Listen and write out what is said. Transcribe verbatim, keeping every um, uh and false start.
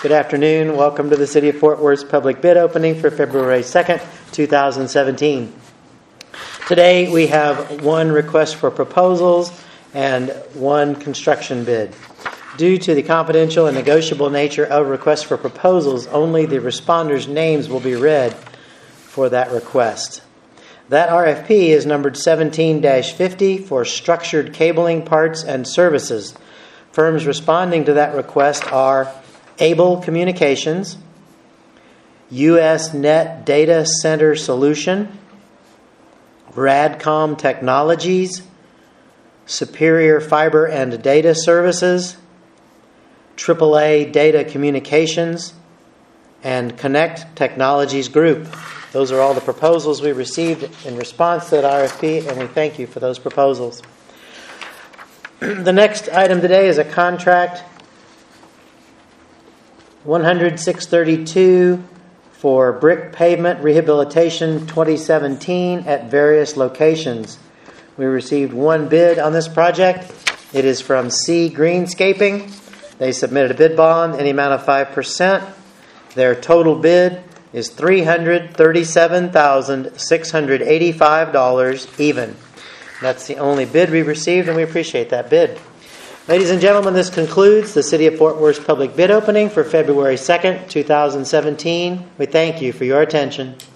Good afternoon. Welcome to the City of Fort Worth's public bid opening for February second, two thousand seventeen. Today we have one request for proposals and one construction bid. Due to the confidential and negotiable nature of requests for proposals, only the responders' names will be read for that request. That R F P is numbered seventeen dash fifty for structured cabling parts and services. Firms responding to that request are Able Communications, U S Net Data Center Solution, Radcom Technologies, Superior Fiber and Data Services, triple A Data Communications, and Connect Technologies Group. Those are all the proposals we received in response to that R F P, and we thank you for those proposals. The next item today is a contract one hundred six thirty-two for brick pavement rehabilitation twenty seventeen at various locations. We received one bid on this project. It is from C Greenscaping. They submitted a bid bond in the amount of five percent. Their total bid is three hundred thirty-seven thousand six hundred eighty-five dollars even. That's the only bid we received, and we appreciate that bid. Ladies and gentlemen, this concludes the City of Fort Worth's public bid opening for February second, two thousand seventeen. We thank you for your attention.